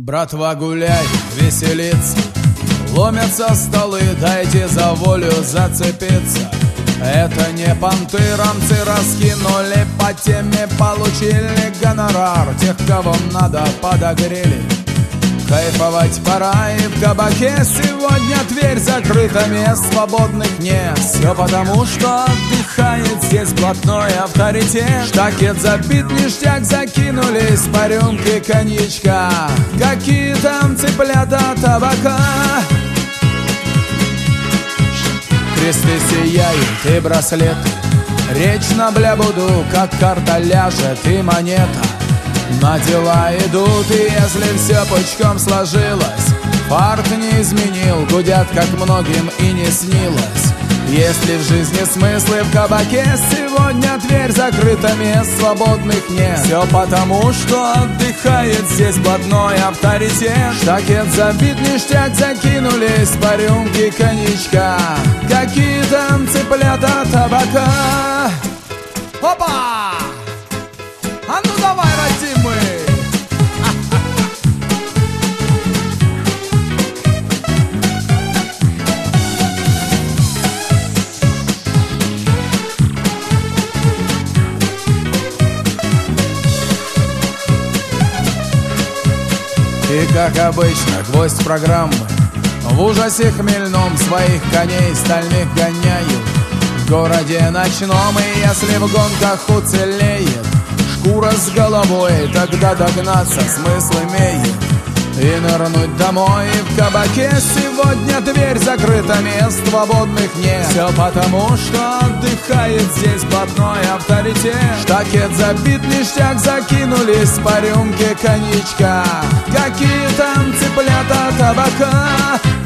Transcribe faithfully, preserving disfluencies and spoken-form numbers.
Братва гуляй, веселится, ломятся столы, дайте за волю зацепиться. Это не понты, рамцы раскинули, по теме получили гонорар. Тех, кого надо, подогрели. Кайфовать пора, и в кабаке сегодня дверь закрыта, мест свободных нет. Все потому, что отдыхает здесь блатной авторитет. Штакет забит, ништяк закинулись по рюмке коньячка. Какие там цыплята табака? Кресты сияют и браслеты, речь на блябуду, как карта ляжет и монета. На дела идут, и если все пучком сложилось, фарт не изменил, гудят, как многим и не снилось. Если в жизни смыслы, в кабаке сегодня дверь закрыта, мест свободных нет. Все потому, что отдыхает здесь блатной авторитет. Штакет забит, ништяк закинулись по рюмке коньячка. Какие там цыплята табака? Опа! А ну давай, родимый! И как обычно, гвоздь программы в ужасе хмельном своих коней стальных гоняют. В городе ночном, и если в гонках уцелеет шкура с головой, тогда догнаться смысл имеет. И нырнуть домой, и в кабаке сегодня дверь закрыта, мест свободных нет. Все потому, что отдыхает здесь блатной авторитет. Штакет забит, ништяк закинулись по рюмке коньячка. Какие там цыплята табака?